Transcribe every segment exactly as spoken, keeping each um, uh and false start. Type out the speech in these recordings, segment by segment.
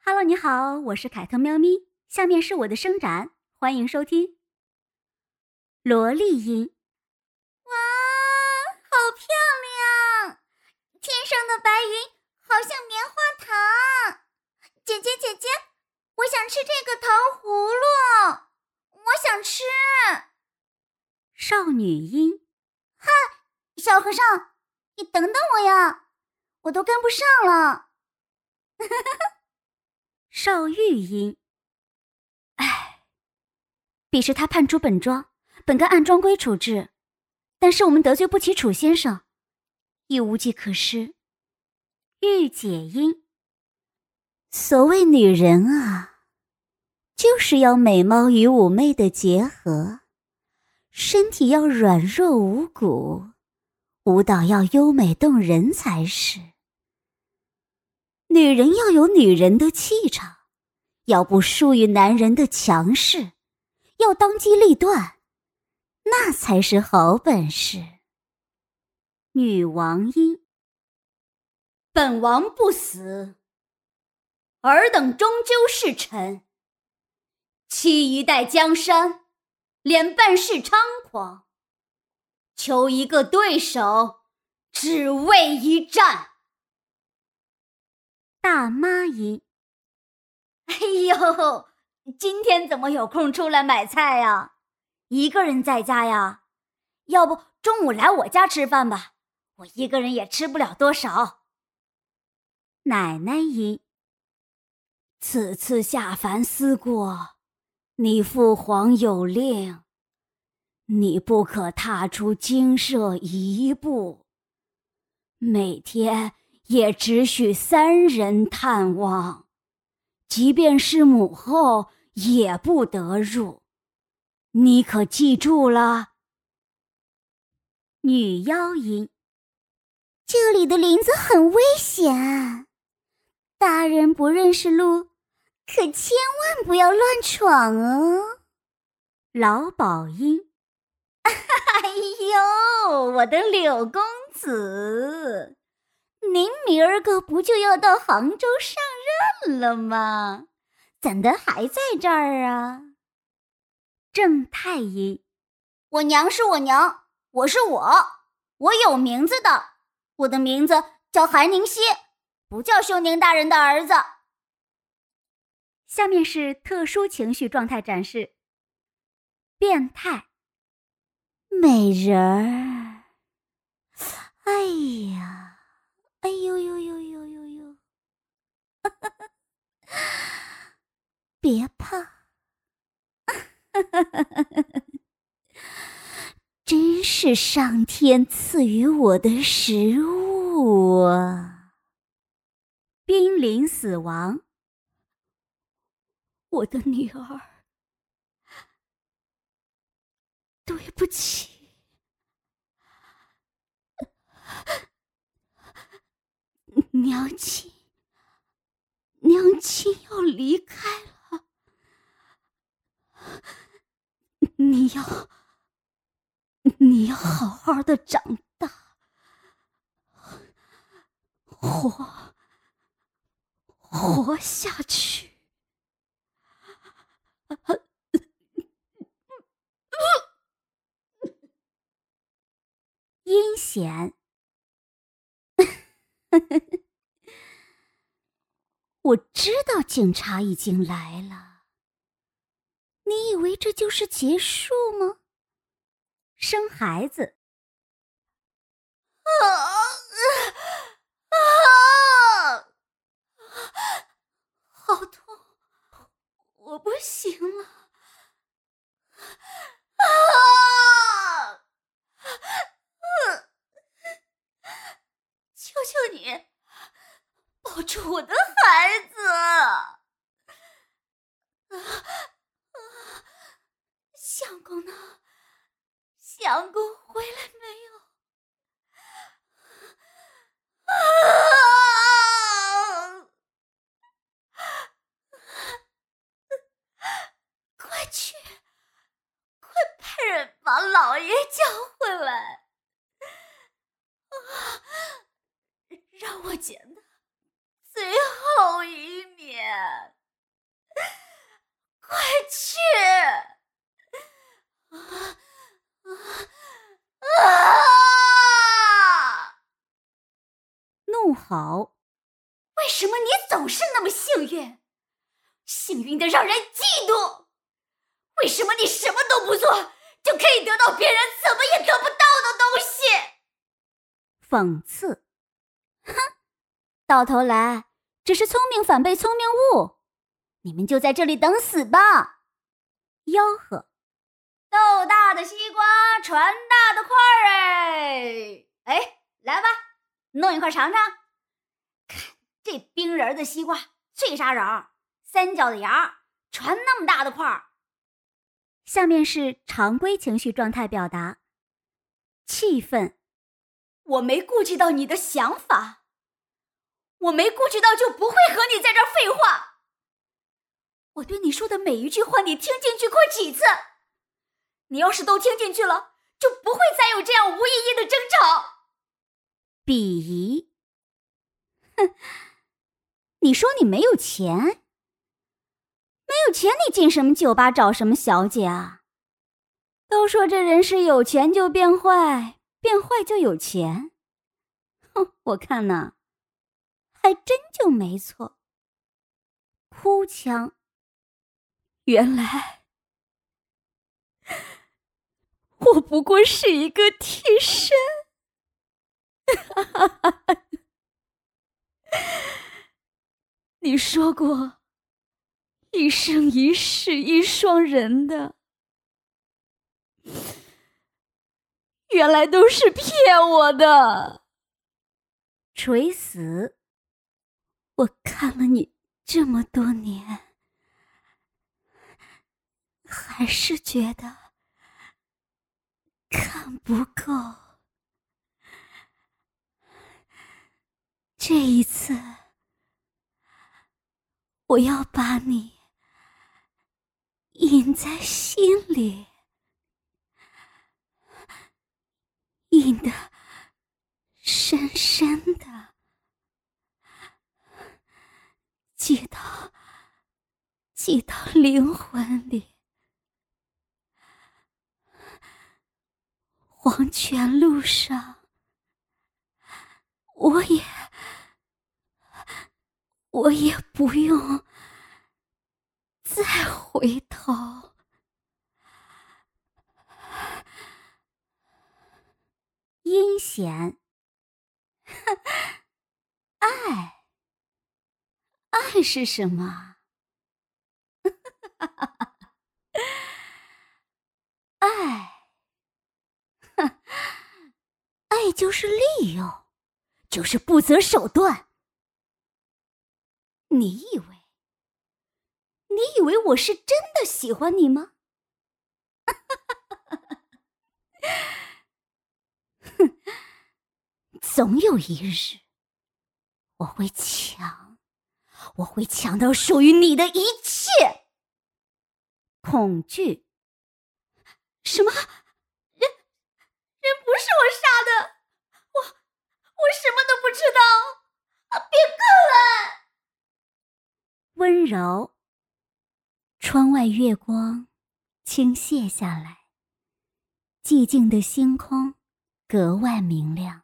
Hello，你好，我是凯特喵咪，下面是我的伸展，欢迎收听。萝莉音。 哇，好漂亮！天上的白云好像棉花糖。姐姐姐姐，我想吃这个糖葫芦，我想吃。 少女音。 嗨，小和尚，你等等我呀，我都跟不上了。 少玉音。唉，彼时他判处本庄，本该按庄规处置，但是我们得罪不起楚先生，亦无计可施。御姐音。所谓女人啊，就是要美貌与妩媚的结合，身体要软弱无骨，舞蹈要优美动人才是。女人要有女人的气场，要不输于男人的强势，要当机立断，那才是好本事。女王音。本王不死，尔等终究是臣。期一代江山，脸办事猖狂，求一个对手，只为一战。大妈音。哎呦，今天怎么有空出来买菜呀？一个人在家呀？要不中午来我家吃饭吧，我一个人也吃不了多少。奶奶音。此次下凡思过，你父皇有令，你不可踏出精舍一步，每天也只许三人探望，即便是母后也不得入，你可记住了？女妖音。 这里的林子很危险，大人不认识路，可千万不要乱闯哦。 老鸨音。哎呦，我的柳公子，您明儿个不就要到杭州上任了吗？怎的还在这儿啊？正太音。 我娘是我娘，我是我，我有名字的，我的名字叫韩宁熙，不叫休宁大人的儿子。 下面是特殊情绪状态展示。变态。美人儿，哎呀，哎呦呦呦呦呦呦，别怕，真是上天赐予我的食物啊！濒临死亡。我的女儿，对不起，娘亲，娘亲要离开了，你要，你要好好的长大，活，活下去。阴险。我知道警察已经来了，你以为这就是结束吗？生孩子。 啊啊！ 好痛，我不行了。 啊！ 求求你，保住我的孩子！啊啊！相公呢？相公回来没有？ 啊！ 快去，快派人把老爷叫回来！啊，让我见他最后一面。 好。 为什么你总是那么幸运？幸运的让人嫉妒。为什么你什么都不做，就可以得到别人怎么也得不到的东西？ 讽刺。哼，到头来只是聪明反被聪明误，你们就在这里等死吧。吆喝。 豆大的西瓜，船大的块儿哎！哎，来吧，弄一块尝尝。看这冰人的西瓜，脆沙瓤，三角的芽，船那么大的块儿。 下面是常规情绪状态表达。气愤。 我没顾及到你的想法，我没顾及到就不会和你在这儿废话。我对你说的每一句话，你听进去过几次？你要是都听进去了，就不会再有这样无意义的争吵。 鄙夷。哼，你说你没有钱？没有钱你进什么酒吧找什么小姐啊？都说这人是有钱就变坏，变坏就有钱。哼，我看呐，还真就没错。哭腔。原来我不过是一个替身。你说过一生一世一双人的，原来都是骗我的。垂死。我看了你这么多年，还是觉得看不够。这一次，我要把你印在心里，印得深深的，记到记到灵魂里。黄泉路上，我也我也不用再回头。阴险。爱爱是什么？爱爱就是利用，就是不择手段。你以为你以为我是真的喜欢你吗？哼，总有一日我会抢，我会抢到属于你的一切。恐惧。什么？ 人人不是我杀的，我我什么都不知道啊！别过来！ 温柔。窗外月光倾泻下来，寂静的星空格外明亮。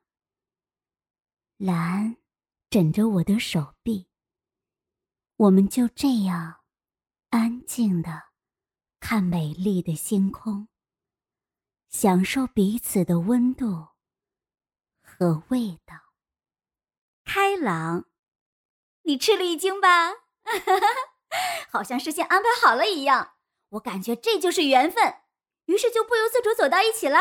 蓝枕着我的手臂，我们就这样安静地看美丽的星空，享受彼此的温度和味道。开朗。 你吃了一惊吧？好像事先安排好了一样，我感觉这就是缘分，于是就不由自主走到一起了。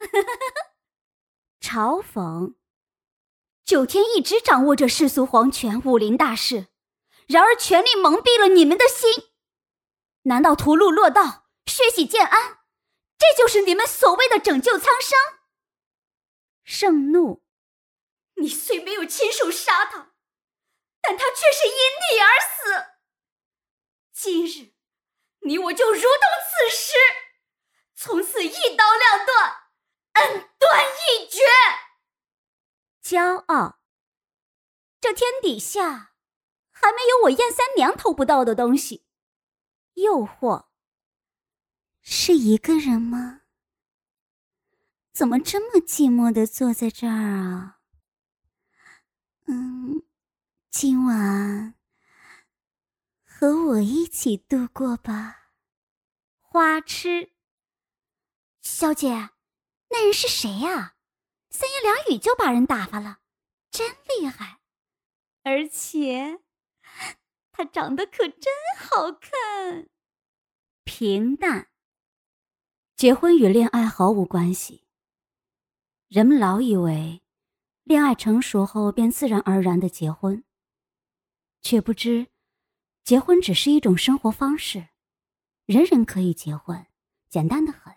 嘲讽。九天一直掌握着世俗皇权、武林大事，然而权力蒙蔽了你们的心。难道屠戮洛道、血洗建安，这就是你们所谓的拯救苍生？盛怒。 你虽没有亲手杀他，但他却是因你而死。今日你我就如同刺尸，从此一刀两断，恩断义绝。 骄傲。这天底下还没有我燕三娘偷不到的东西。诱惑。是一个人吗？怎么这么寂寞地坐在这儿啊？ 嗯，今晚和我一起度过吧。 花痴。小姐，那人是谁呀？三言两语就把人打发了，真厉害。而且他长得可真好看。平淡。结婚与恋爱毫无关系。人们老以为恋爱成熟后便自然而然的结婚，却不知结婚只是一种生活方式，人人可以结婚，简单的很。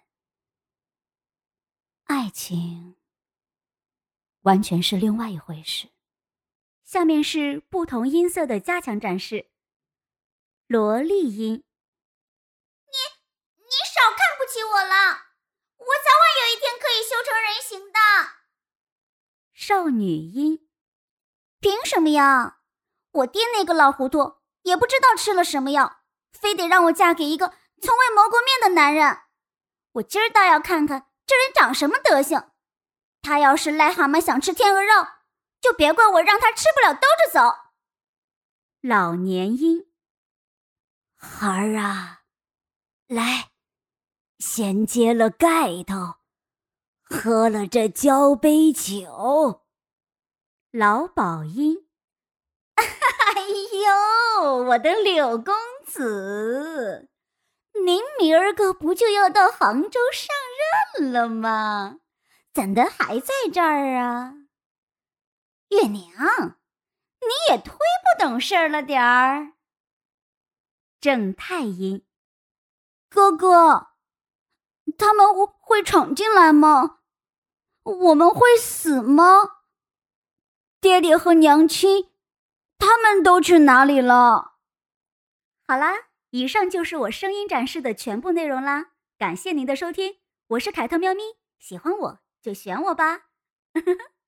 爱情完全是另外一回事。下面是不同音色的加强展示。萝莉音。 你你少看不起我了，我早晚有一天可以修成人形的。 少女音。 凭什么呀？我爹那个老糊涂也不知道吃了什么药，非得让我嫁给一个从未谋过面的男人。我今儿倒要看看这人长什么德行。他要是癞蛤蟆想吃天鹅肉，就别怪我让他吃不了兜着走。 老年音。孩儿啊，来，先揭了盖头，喝了这交杯酒。老鸨音。哎呦，我的柳公子，您明儿个不就要到杭州上任了吗？怎的还在这儿啊？月娘，你也忒不懂事了点儿。正太音。哥哥，他们会闯进来吗？我们会死吗？爹爹和娘亲他们都去哪里了？好啦，以上就是我声音展示的全部内容啦，感谢您的收听，我是凯特喵咪，喜欢我就选我吧。